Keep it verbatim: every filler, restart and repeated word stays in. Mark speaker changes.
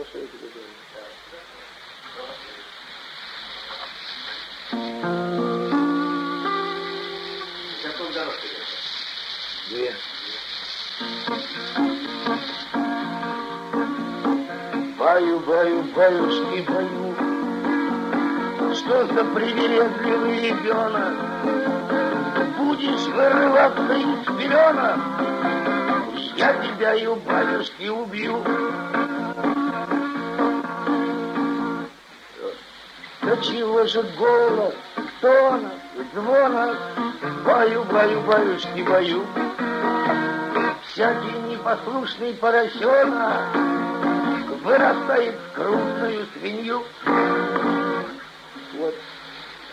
Speaker 1: что я тебе говорю.
Speaker 2: Какой дорог ты?
Speaker 1: Две. Баю, баю, баюшки, баю. Что за привередливый ребенок? Будешь вырываться из пеленок, я тебя и у баюшки убью. Да чего же голос, тонов, звонов? Баю, баю, баюшки, баю. Всякий непослушный поросенок вырастает в крупную свинью. Вот